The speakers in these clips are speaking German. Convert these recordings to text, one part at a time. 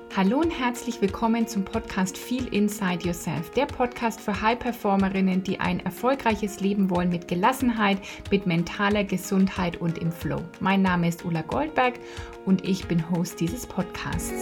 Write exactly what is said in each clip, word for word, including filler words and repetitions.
Hallo und herzlich willkommen zum Podcast Feel Inside Yourself, der Podcast für High-Performerinnen, die ein erfolgreiches Leben wollen mit Gelassenheit, mit mentaler Gesundheit und im Flow. Mein Name ist Ulla Goldberg und ich bin Host dieses Podcasts.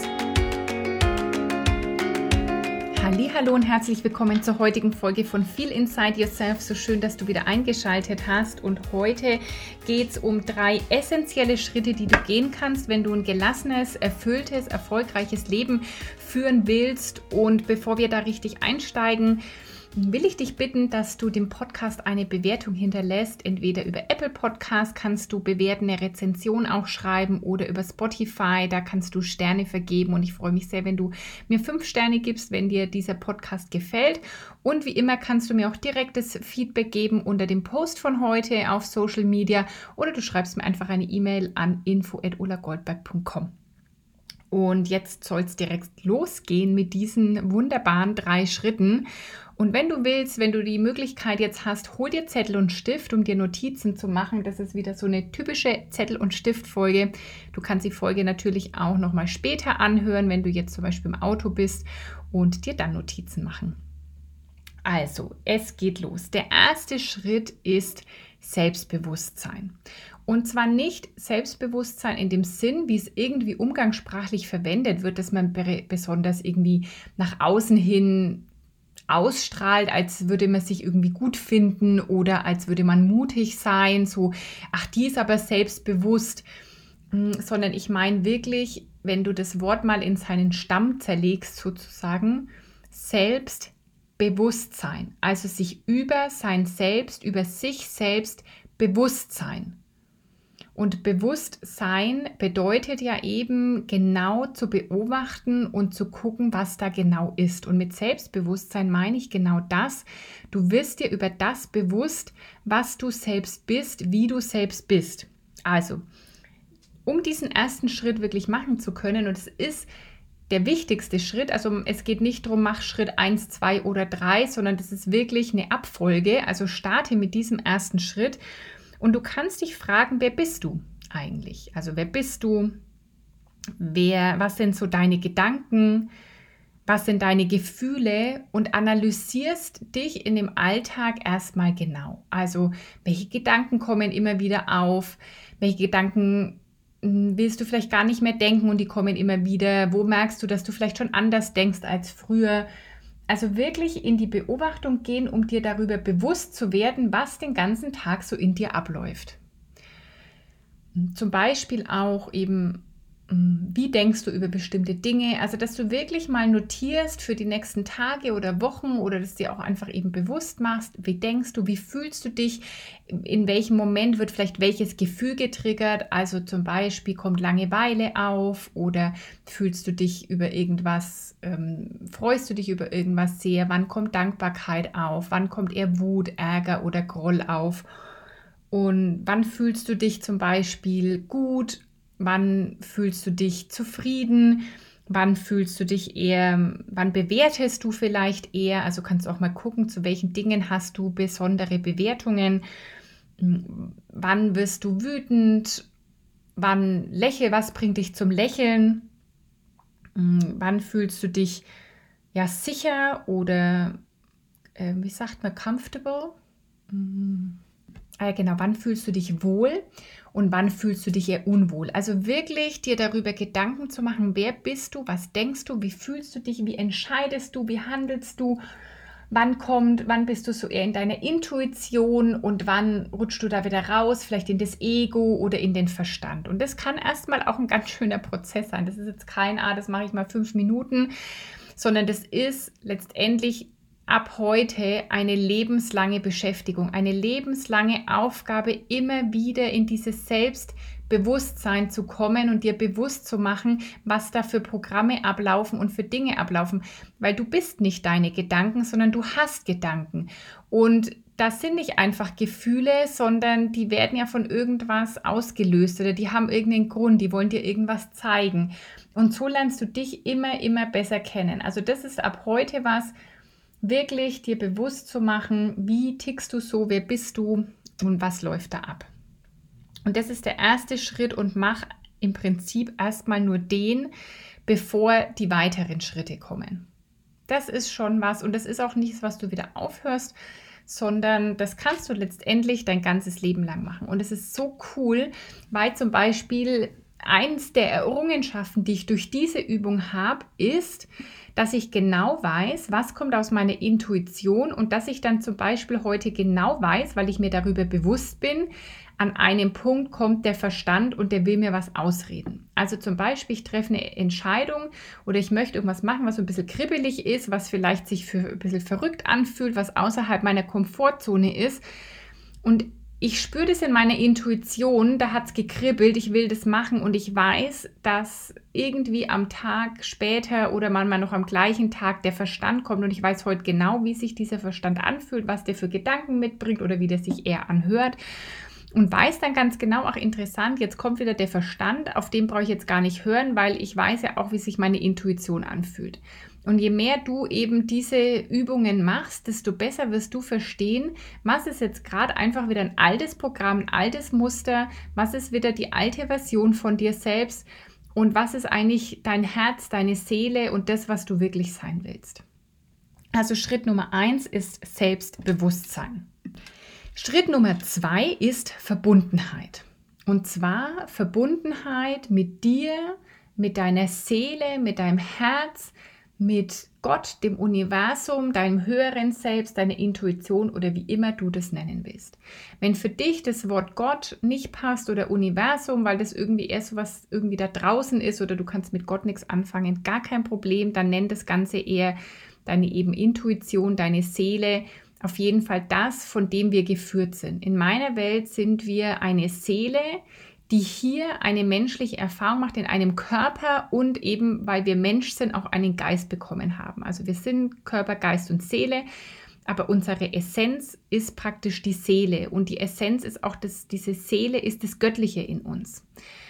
Hallo und herzlich willkommen zur heutigen Folge von Feel Inside Yourself. So schön, dass du wieder eingeschaltet hast. Und heute geht es um drei essentielle Schritte, die du gehen kannst, wenn du ein gelassenes, erfülltes, erfolgreiches Leben führen willst. Und bevor wir da richtig einsteigen, will ich dich bitten, dass du dem Podcast eine Bewertung hinterlässt. Entweder über Apple Podcast kannst du bewerten, eine Rezension auch schreiben oder über Spotify, da kannst du Sterne vergeben und ich freue mich sehr, wenn du mir fünf Sterne gibst, wenn dir dieser Podcast gefällt. Und wie immer kannst du mir auch direktes Feedback geben unter dem Post von heute auf Social Media oder du schreibst mir einfach eine E-Mail an info at ulla goldberg punkt com. Und jetzt soll es direkt losgehen mit diesen wunderbaren drei Schritten. Und wenn du willst, wenn du die Möglichkeit jetzt hast, hol dir Zettel und Stift, um dir Notizen zu machen. Das ist wieder so eine typische Zettel- und Stiftfolge. Du kannst die Folge natürlich auch nochmal später anhören, wenn du jetzt zum Beispiel im Auto bist und dir dann Notizen machen. Also, es geht los. Der erste Schritt ist Selbstbewusstsein. Und zwar nicht Selbstbewusstsein in dem Sinn, wie es irgendwie umgangssprachlich verwendet wird, dass man besonders irgendwie nach außen hin ausstrahlt, als würde man sich irgendwie gut finden oder als würde man mutig sein, so, ach, die ist aber selbstbewusst, sondern ich meine wirklich, wenn du das Wort mal in seinen Stamm zerlegst sozusagen, Selbstbewusstsein, also sich über sein Selbst, über sich selbst bewusst sein. Und Bewusstsein bedeutet ja eben genau zu beobachten und zu gucken, was da genau ist. Und mit Selbstbewusstsein meine ich genau das. Du wirst dir über das bewusst, was du selbst bist, wie du selbst bist. Also, um diesen ersten Schritt wirklich machen zu können, und es ist der wichtigste Schritt, also es geht nicht darum, mach Schritt eins, zwei oder drei, sondern das ist wirklich eine Abfolge. Also starte mit diesem ersten Schritt. Und du kannst dich fragen, wer bist du eigentlich? Also wer bist du? Wer, was sind so deine Gedanken? Was sind deine Gefühle? Und analysierst dich in dem Alltag erstmal genau. Also welche Gedanken kommen immer wieder auf? Welche Gedanken willst du vielleicht gar nicht mehr denken und die kommen immer wieder? Wo merkst du, dass du vielleicht schon anders denkst als früher? Also wirklich in die Beobachtung gehen, um dir darüber bewusst zu werden, was den ganzen Tag so in dir abläuft. Zum Beispiel auch eben, wie denkst du über bestimmte Dinge? Also, dass du wirklich mal notierst für die nächsten Tage oder Wochen oder dass du dir auch einfach eben bewusst machst, wie denkst du, wie fühlst du dich, in welchem Moment wird vielleicht welches Gefühl getriggert? Also zum Beispiel kommt Langeweile auf oder fühlst du dich über irgendwas, ähm, freust du dich über irgendwas sehr? Wann kommt Dankbarkeit auf? Wann kommt eher Wut, Ärger oder Groll auf? Und wann fühlst du dich zum Beispiel gut? Wann fühlst du dich zufrieden? Wann fühlst du dich eher, wann bewertest du vielleicht eher? Also kannst du auch mal gucken, zu welchen Dingen hast du besondere Bewertungen? Wann wirst du wütend? Wann lächel, was bringt dich zum Lächeln? Wann fühlst du dich ja sicher oder äh, wie sagt man, comfortable? Ah, genau, wann fühlst du dich wohl und wann fühlst du dich eher unwohl? Also wirklich dir darüber Gedanken zu machen, wer bist du, was denkst du, wie fühlst du dich, wie entscheidest du, wie handelst du, wann kommt, wann bist du so eher in deiner Intuition und wann rutschst du da wieder raus, vielleicht in das Ego oder in den Verstand. Und das kann erstmal auch ein ganz schöner Prozess sein. Das ist jetzt kein, ah, das mache ich mal fünf Minuten, sondern das ist letztendlich ab heute eine lebenslange Beschäftigung, eine lebenslange Aufgabe, immer wieder in dieses Selbstbewusstsein zu kommen und dir bewusst zu machen, was da für Programme ablaufen und für Dinge ablaufen. Weil du bist nicht deine Gedanken, sondern du hast Gedanken. Und das sind nicht einfach Gefühle, sondern die werden ja von irgendwas ausgelöst oder die haben irgendeinen Grund, die wollen dir irgendwas zeigen. Und so lernst du dich immer, immer besser kennen. Also das ist ab heute was, wirklich dir bewusst zu machen, wie tickst du so, wer bist du und was läuft da ab. Und das ist der erste Schritt und mach im Prinzip erstmal nur den, bevor die weiteren Schritte kommen. Das ist schon was und das ist auch nichts, was du wieder aufhörst, sondern das kannst du letztendlich dein ganzes Leben lang machen. Und es ist so cool, weil zum Beispiel eins der Errungenschaften, die ich durch diese Übung habe, ist, dass ich genau weiß, was kommt aus meiner Intuition und dass ich dann zum Beispiel heute genau weiß, weil ich mir darüber bewusst bin, an einem Punkt kommt der Verstand und der will mir was ausreden. Also zum Beispiel, ich treffe eine Entscheidung oder ich möchte irgendwas machen, was so ein bisschen kribbelig ist, was vielleicht sich für ein bisschen verrückt anfühlt, was außerhalb meiner Komfortzone ist. Und ich spüre das in meiner Intuition, da hat es gekribbelt, ich will das machen und ich weiß, dass irgendwie am Tag später oder manchmal noch am gleichen Tag der Verstand kommt und ich weiß heute genau, wie sich dieser Verstand anfühlt, was der für Gedanken mitbringt oder wie der sich eher anhört und weiß dann ganz genau, ach interessant, jetzt kommt wieder der Verstand, auf den brauche ich jetzt gar nicht hören, weil ich weiß ja auch, wie sich meine Intuition anfühlt. Und je mehr du eben diese Übungen machst, desto besser wirst du verstehen, was ist jetzt gerade einfach wieder ein altes Programm, ein altes Muster, was ist wieder die alte Version von dir selbst und was ist eigentlich dein Herz, deine Seele und das, was du wirklich sein willst. Also Schritt Nummer eins ist Selbstbewusstsein. Schritt Nummer zwei ist Verbundenheit. Und zwar Verbundenheit mit dir, mit deiner Seele, mit deinem Herz, mit Gott, dem Universum, deinem höheren Selbst, deiner Intuition oder wie immer du das nennen willst. Wenn für dich das Wort Gott nicht passt oder Universum, weil das irgendwie erst so was irgendwie da draußen ist oder du kannst mit Gott nichts anfangen, gar kein Problem, dann nenn das Ganze eher deine eben Intuition, deine Seele, auf jeden Fall das, von dem wir geführt sind. In meiner Welt sind wir eine Seele, die hier eine menschliche Erfahrung macht in einem Körper und eben, weil wir Mensch sind, auch einen Geist bekommen haben. Also wir sind Körper, Geist und Seele, aber unsere Essenz ist praktisch die Seele und die Essenz ist auch, das, diese Seele ist das Göttliche in uns.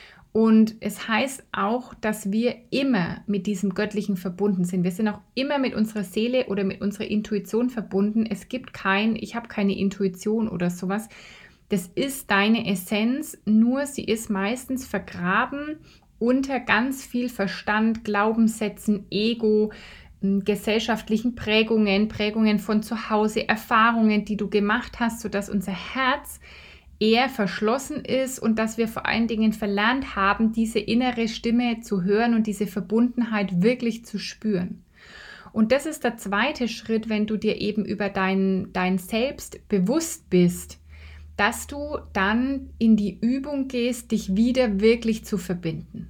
Und es heißt auch, dass wir immer mit diesem Göttlichen verbunden sind. Wir sind auch immer mit unserer Seele oder mit unserer Intuition verbunden. Es gibt kein, ich habe keine Intuition oder sowas. Das ist deine Essenz, nur sie ist meistens vergraben unter ganz viel Verstand, Glaubenssätzen, Ego, gesellschaftlichen Prägungen, Prägungen von zu Hause, Erfahrungen, die du gemacht hast, sodass unser Herz eher verschlossen ist und dass wir vor allen Dingen verlernt haben, diese innere Stimme zu hören und diese Verbundenheit wirklich zu spüren. Und das ist der zweite Schritt, wenn du dir eben über dein, dein Selbst bewusst bist, dass du dann in die Übung gehst, dich wieder wirklich zu verbinden.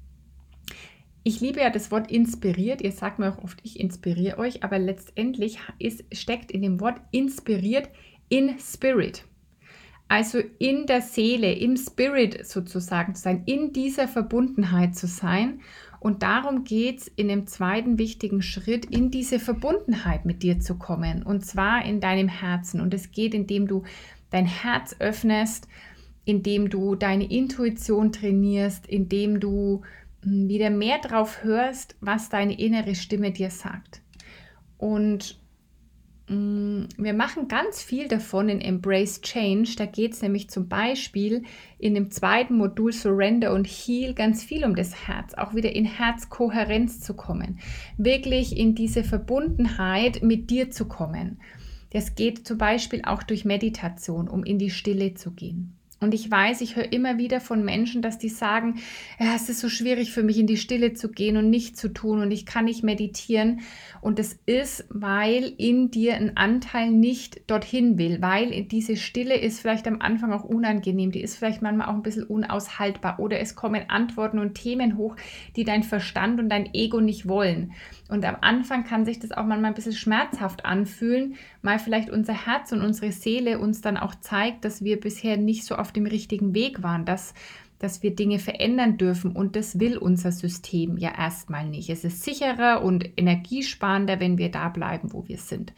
Ich liebe ja das Wort inspiriert. Ihr sagt mir auch oft, ich inspiriere euch, aber letztendlich ist, steckt in dem Wort inspiriert in Spirit. Also in der Seele, im Spirit sozusagen zu sein, in dieser Verbundenheit zu sein. Und darum geht es in dem zweiten wichtigen Schritt, in diese Verbundenheit mit dir zu kommen. Und zwar in deinem Herzen. Und es geht, indem du dein Herz öffnest, indem du deine Intuition trainierst, indem du wieder mehr drauf hörst, was deine innere Stimme dir sagt. Und mh, wir machen ganz viel davon in Embrace Change. Da geht es nämlich zum Beispiel in dem zweiten Modul Surrender und Heal ganz viel um das Herz, auch wieder in Herzkohärenz zu kommen, wirklich in diese Verbundenheit mit dir zu kommen. Das geht zum Beispiel auch durch Meditation, um in die Stille zu gehen. Und ich weiß, ich höre immer wieder von Menschen, dass die sagen, ja, es ist so schwierig für mich, in die Stille zu gehen und nichts zu tun und ich kann nicht meditieren. Und das ist, weil in dir ein Anteil nicht dorthin will, weil diese Stille ist vielleicht am Anfang auch unangenehm, die ist vielleicht manchmal auch ein bisschen unaushaltbar oder es kommen Antworten und Themen hoch, die dein Verstand und dein Ego nicht wollen. Und am Anfang kann sich das auch manchmal ein bisschen schmerzhaft anfühlen, weil vielleicht unser Herz und unsere Seele uns dann auch zeigt, dass wir bisher nicht so auf dem richtigen Weg waren, dass, dass wir Dinge verändern dürfen und das will unser System ja erstmal nicht. Es ist sicherer und energiesparender, wenn wir da bleiben, wo wir sind.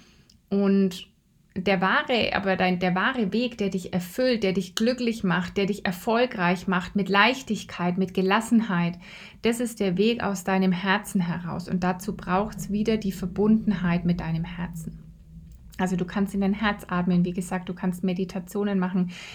Und der wahre, aber dein, der wahre Weg, der dich erfüllt, der dich glücklich macht, der dich erfolgreich macht, mit Leichtigkeit, mit Gelassenheit, das ist der Weg aus deinem Herzen heraus. Und dazu braucht es wieder die Verbundenheit mit deinem Herzen. Also du kannst in dein Herz atmen, wie gesagt, du kannst Meditationen machen.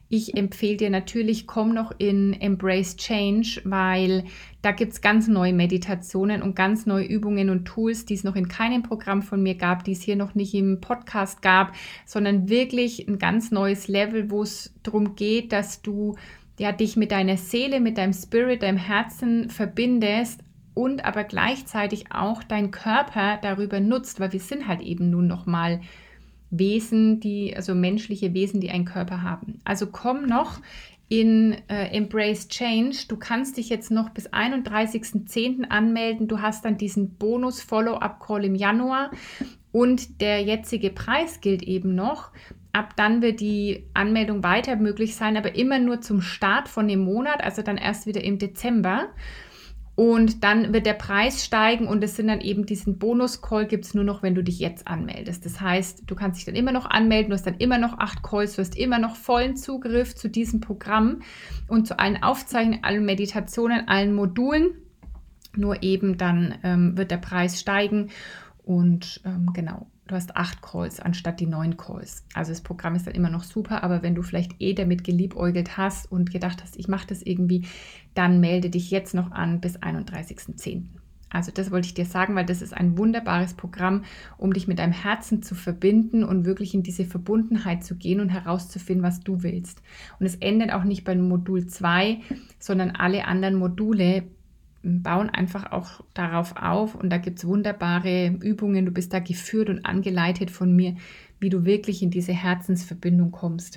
Ich empfehle dir natürlich, komm noch in Embrace Change, weil da gibt es ganz neue Meditationen und ganz neue Übungen und Tools, die es noch in keinem Programm von mir gab, die es hier noch nicht im Podcast gab, sondern wirklich ein ganz neues Level, wo es darum geht, dass du ja, dich mit deiner Seele, mit deinem Spirit, deinem Herzen verbindest und aber gleichzeitig auch dein Körper darüber nutzt, weil wir sind halt eben nun nochmal Wesen, die, also menschliche Wesen, die einen Körper haben. Also komm noch in äh, Embrace Change. Du kannst dich jetzt noch bis einunddreißigsten zehnten anmelden. Du hast dann diesen Bonus-Follow-up-Call im Januar und der jetzige Preis gilt eben noch. Ab dann wird die Anmeldung weiter möglich sein, aber immer nur zum Start von dem Monat, also dann erst wieder im Dezember. Und dann wird der Preis steigen und es sind dann eben diesen Bonus-Call gibt es nur noch, wenn du dich jetzt anmeldest. Das heißt, du kannst dich dann immer noch anmelden, du hast dann immer noch acht Calls, du hast immer noch vollen Zugriff zu diesem Programm und zu allen Aufzeichnungen, allen Meditationen, allen Modulen. Nur eben dann ähm, wird der Preis steigen und ähm, genau. Du hast acht Calls anstatt die neun Calls. Also das Programm ist dann immer noch super, aber wenn du vielleicht eh damit geliebäugelt hast und gedacht hast, ich mache das irgendwie, dann melde dich jetzt noch an bis einunddreißigsten zehnten Also das wollte ich dir sagen, weil das ist ein wunderbares Programm, um dich mit deinem Herzen zu verbinden und wirklich in diese Verbundenheit zu gehen und herauszufinden, was du willst. Und es endet auch nicht beim Modul zwei, sondern alle anderen Module bauen einfach auch darauf auf und da gibt es wunderbare Übungen. Du bist da geführt und angeleitet von mir, wie du wirklich in diese Herzensverbindung kommst.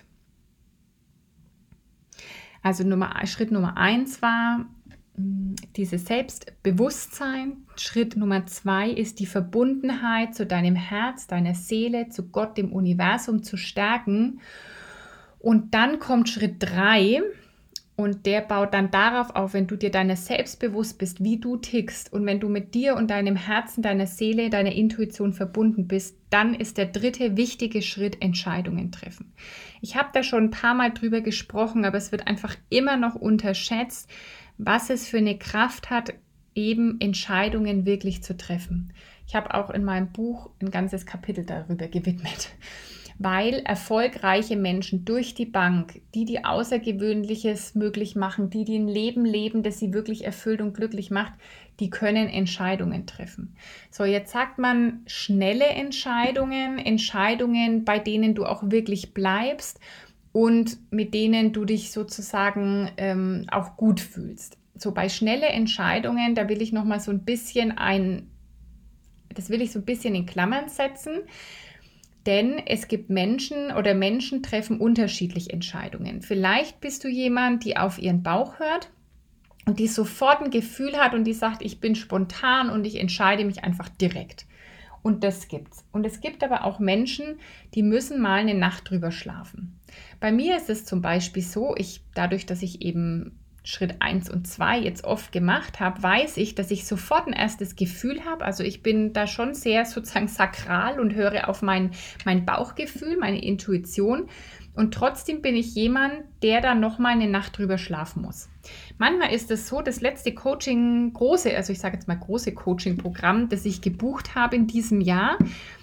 Also Nummer, Schritt Nummer eins war dieses Selbstbewusstsein. Schritt Nummer zwei ist die Verbundenheit zu deinem Herz, deiner Seele, zu Gott, dem Universum zu stärken. Und dann kommt Schritt drei. Und der baut dann darauf auf, wenn du dir deiner selbst bewusst bist, wie du tickst und wenn du mit dir und deinem Herzen, deiner Seele, deiner Intuition verbunden bist, dann ist der dritte wichtige Schritt Entscheidungen treffen. Ich habe da schon ein paar Mal drüber gesprochen, aber es wird einfach immer noch unterschätzt, was es für eine Kraft hat, eben Entscheidungen wirklich zu treffen. Ich habe auch in meinem Buch ein ganzes Kapitel darüber gewidmet. Weil erfolgreiche Menschen durch die Bank, die die Außergewöhnliches möglich machen, die, die ein Leben leben, das sie wirklich erfüllt und glücklich macht, die können Entscheidungen treffen. So, jetzt sagt man schnelle Entscheidungen, Entscheidungen, bei denen du auch wirklich bleibst und mit denen du dich sozusagen ähm, auch gut fühlst. So, bei schnelle Entscheidungen, da will ich nochmal so ein bisschen ein, das will ich so ein bisschen in Klammern setzen. Denn es gibt Menschen oder Menschen treffen unterschiedlich Entscheidungen. Vielleicht bist du jemand, die auf ihren Bauch hört und die sofort ein Gefühl hat und die sagt, ich bin spontan und ich entscheide mich einfach direkt. Und das gibt's. Und es gibt aber auch Menschen, die müssen mal eine Nacht drüber schlafen. Bei mir ist es zum Beispiel so, ich dadurch, dass ich eben Schritt eins und zwei jetzt oft gemacht habe, weiß ich, dass ich sofort ein erstes Gefühl habe. Also ich bin da schon sehr sozusagen sakral und höre auf mein, mein Bauchgefühl, meine Intuition. Und trotzdem bin ich jemand, der da nochmal eine Nacht drüber schlafen muss. Manchmal ist es so, das letzte Coaching, große, also ich sage jetzt mal große Coaching-Programm, das ich gebucht habe in diesem Jahr,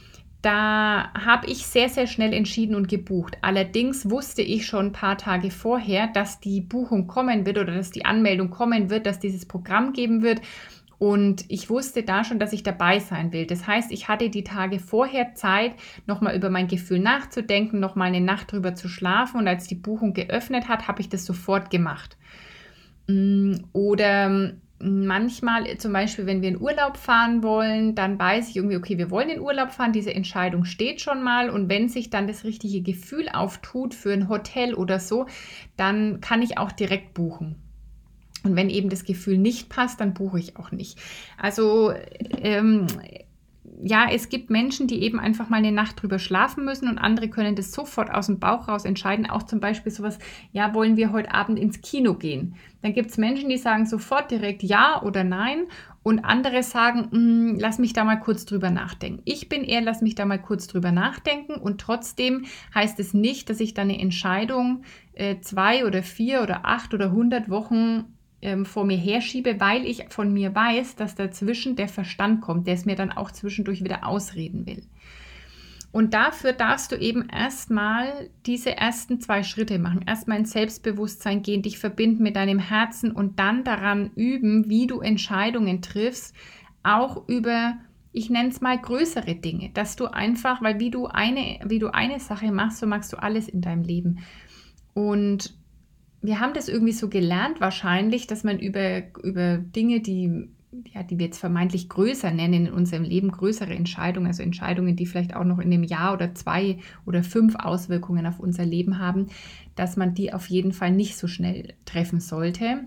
da habe ich sehr, sehr schnell entschieden und gebucht. Allerdings wusste ich schon ein paar Tage vorher, dass die Buchung kommen wird oder dass die Anmeldung kommen wird, dass dieses Programm geben wird. Und ich wusste da schon, dass ich dabei sein will. Das heißt, ich hatte die Tage vorher Zeit, nochmal über mein Gefühl nachzudenken, nochmal eine Nacht drüber zu schlafen. Und als die Buchung geöffnet hat, habe ich das sofort gemacht. Oder manchmal zum Beispiel, wenn wir in Urlaub fahren wollen, dann weiß ich irgendwie, okay, wir wollen in Urlaub fahren, diese Entscheidung steht schon mal und wenn sich dann das richtige Gefühl auftut für ein Hotel oder so, dann kann ich auch direkt buchen. Und wenn eben das Gefühl nicht passt, dann buche ich auch nicht. Also ähm, ja, es gibt Menschen, die eben einfach mal eine Nacht drüber schlafen müssen und andere können das sofort aus dem Bauch raus entscheiden. Auch zum Beispiel sowas, ja, wollen wir heute Abend ins Kino gehen? Dann gibt es Menschen, die sagen sofort direkt ja oder nein und andere sagen, lass mich da mal kurz drüber nachdenken. Ich bin eher, lass mich da mal kurz drüber nachdenken und trotzdem heißt es nicht, dass ich da eine Entscheidung äh, zwei oder vier oder acht oder hundert Wochen vor mir herschiebe, weil ich von mir weiß, dass dazwischen der Verstand kommt, der es mir dann auch zwischendurch wieder ausreden will. Und dafür darfst du eben erstmal diese ersten zwei Schritte machen. Erstmal ins Selbstbewusstsein gehen, dich verbinden mit deinem Herzen und dann daran üben, wie du Entscheidungen triffst, auch über, ich nenne es mal, größere Dinge. Dass du einfach, weil wie du eine, wie du eine Sache machst, so machst du alles in deinem Leben. Und wir haben das irgendwie so gelernt wahrscheinlich, dass man über, über Dinge, die ja, die wir jetzt vermeintlich größer nennen in unserem Leben, größere Entscheidungen, also Entscheidungen, die vielleicht auch noch in einem Jahr oder zwei oder fünf Auswirkungen auf unser Leben haben, dass man die auf jeden Fall nicht so schnell treffen sollte.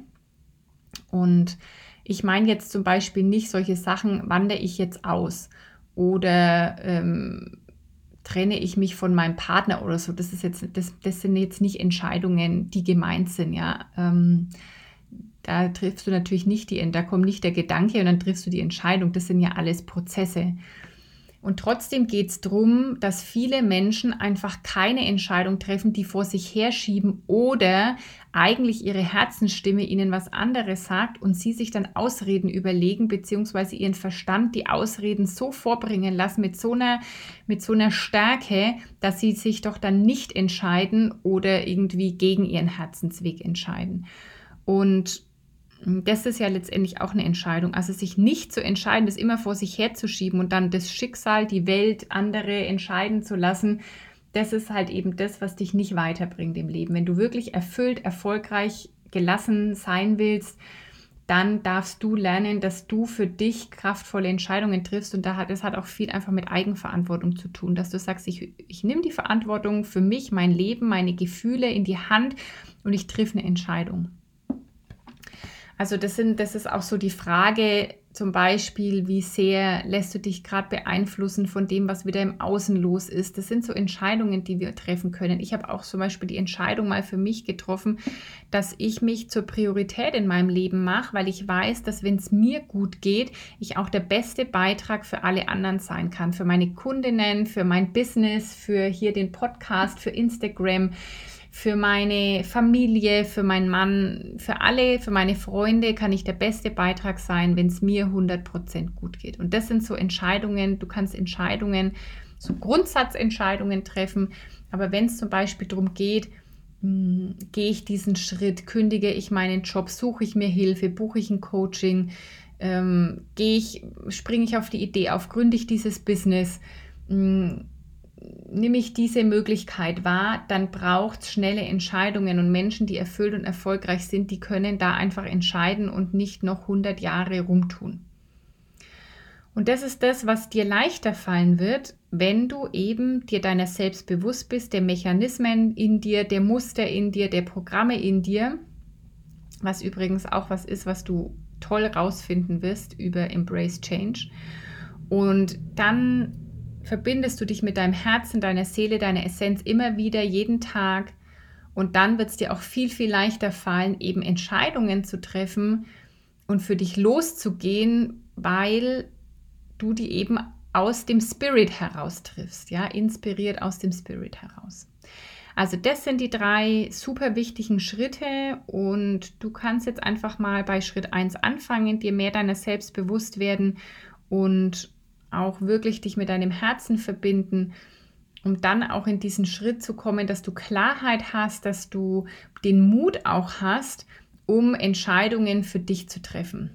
Und ich meine jetzt zum Beispiel nicht solche Sachen, wandere ich jetzt aus oder ähm, trenne ich mich von meinem Partner oder so. Das ist jetzt, das, das sind jetzt nicht Entscheidungen, die gemeint sind, ja. Ähm, Da triffst du natürlich nicht die, da kommt nicht der Gedanke und dann triffst du die Entscheidung. Das sind ja alles Prozesse. Und trotzdem geht es darum, dass viele Menschen einfach keine Entscheidung treffen, die vor sich herschieben oder eigentlich ihre Herzensstimme ihnen was anderes sagt und sie sich dann Ausreden überlegen, beziehungsweise ihren Verstand die Ausreden so vorbringen lassen mit so einer, mit so einer Stärke, dass sie sich doch dann nicht entscheiden oder irgendwie gegen ihren Herzensweg entscheiden. Und das ist ja letztendlich auch eine Entscheidung. Also sich nicht zu entscheiden, das immer vor sich herzuschieben und dann das Schicksal, die Welt, andere entscheiden zu lassen, das ist halt eben das, was dich nicht weiterbringt im Leben. Wenn du wirklich erfüllt, erfolgreich, gelassen sein willst, dann darfst du lernen, dass du für dich kraftvolle Entscheidungen triffst. Und das hat auch viel einfach mit Eigenverantwortung zu tun, dass du sagst, ich, ich nehme die Verantwortung für mich, mein Leben, meine Gefühle in die Hand und ich triff eine Entscheidung. Also das, sind, das ist auch so die Frage, zum Beispiel, wie sehr lässt du dich gerade beeinflussen von dem, was wieder im Außen los ist. Das sind so Entscheidungen, die wir treffen können. Ich habe auch zum Beispiel die Entscheidung mal für mich getroffen, dass ich mich zur Priorität in meinem Leben mache, weil ich weiß, dass wenn es mir gut geht, ich auch der beste Beitrag für alle anderen sein kann. Für meine Kundinnen, für mein Business, für hier den Podcast, für Instagram, für meine Familie, für meinen Mann, für alle, für meine Freunde kann ich der beste Beitrag sein, wenn es mir hundert Prozent gut geht. Und das sind so Entscheidungen, du kannst Entscheidungen, so Grundsatzentscheidungen treffen, aber wenn es zum Beispiel darum geht, mh, gehe ich diesen Schritt, kündige ich meinen Job, suche ich mir Hilfe, buche ich ein Coaching, ähm, gehe ich, springe ich auf die Idee auf, gründe ich dieses Business, mh, nehme ich diese Möglichkeit wahr, dann braucht es schnelle Entscheidungen und Menschen, die erfüllt und erfolgreich sind, die können da einfach entscheiden und nicht noch hundert Jahre rumtun. Und das ist das, was dir leichter fallen wird, wenn du eben dir deiner selbst bewusst bist, der Mechanismen in dir, der Muster in dir, der Programme in dir, was übrigens auch was ist, was du toll rausfinden wirst über Embrace Change. Und dann verbindest du dich mit deinem Herzen, deiner Seele, deiner Essenz immer wieder, jeden Tag. Und dann wird es dir auch viel, viel leichter fallen, eben Entscheidungen zu treffen und für dich loszugehen, weil du die eben aus dem Spirit heraus triffst, ja, inspiriert aus dem Spirit heraus. Also das sind die drei super wichtigen Schritte und du kannst jetzt einfach mal bei Schritt eins anfangen, dir mehr deiner selbst bewusst werden und auch wirklich dich mit deinem Herzen verbinden, um dann auch in diesen Schritt zu kommen, dass du Klarheit hast, dass du den Mut auch hast, um Entscheidungen für dich zu treffen.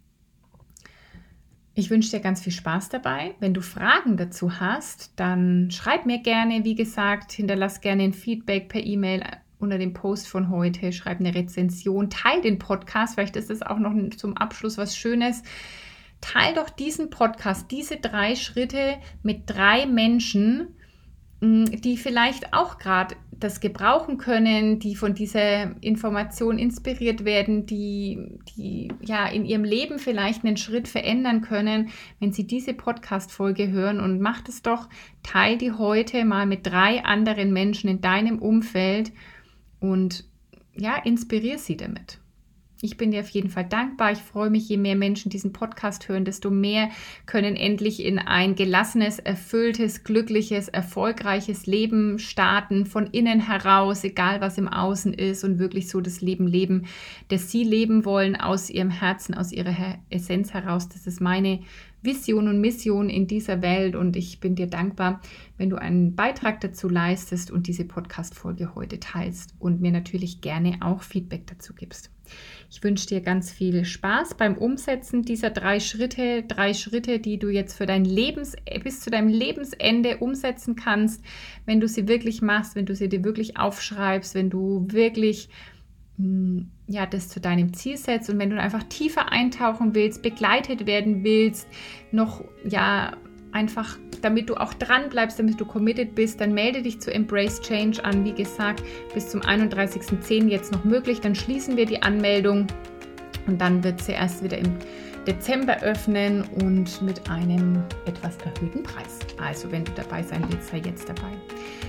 Ich wünsche dir ganz viel Spaß dabei. Wenn du Fragen dazu hast, dann schreib mir gerne, wie gesagt, hinterlass gerne ein Feedback per E-Mail unter dem Post von heute, schreib eine Rezension, teil den Podcast, vielleicht ist es auch noch zum Abschluss was Schönes. Teil doch diesen Podcast, diese drei Schritte mit drei Menschen, die vielleicht auch gerade das gebrauchen können, die von dieser Information inspiriert werden, die, die ja in ihrem Leben vielleicht einen Schritt verändern können, wenn sie diese Podcast-Folge hören. Und mach es doch, teil die heute mal mit drei anderen Menschen in deinem Umfeld und ja, inspirier sie damit. Ich bin dir auf jeden Fall dankbar. Ich freue mich, je mehr Menschen diesen Podcast hören, desto mehr können endlich in ein gelassenes, erfülltes, glückliches, erfolgreiches Leben starten, von innen heraus, egal was im Außen ist und wirklich so das Leben leben, das sie leben wollen, aus ihrem Herzen, aus ihrer Essenz heraus. Das ist meine Vision und Mission in dieser Welt und ich bin dir dankbar, wenn du einen Beitrag dazu leistest und diese Podcast-Folge heute teilst und mir natürlich gerne auch Feedback dazu gibst. Ich wünsche dir ganz viel Spaß beim Umsetzen dieser drei Schritte, drei Schritte, die du jetzt für dein Lebens, bis zu deinem Lebensende umsetzen kannst, wenn du sie wirklich machst, wenn du sie dir wirklich aufschreibst, wenn du wirklich ja, das zu deinem Ziel setzt und wenn du einfach tiefer eintauchen willst, begleitet werden willst, noch ja einfach, damit du auch dran bleibst, damit du committed bist, dann melde dich zu Embrace Change an. Wie gesagt, bis zum einunddreißigsten zehnten jetzt noch möglich, dann schließen wir die Anmeldung und dann wird sie erst wieder im Dezember öffnen und mit einem etwas erhöhten Preis. Also wenn du dabei sein willst, sei jetzt dabei.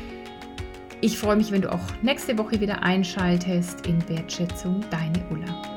Ich freue mich, wenn du auch nächste Woche wieder einschaltest. In Wertschätzung, deine Ulla.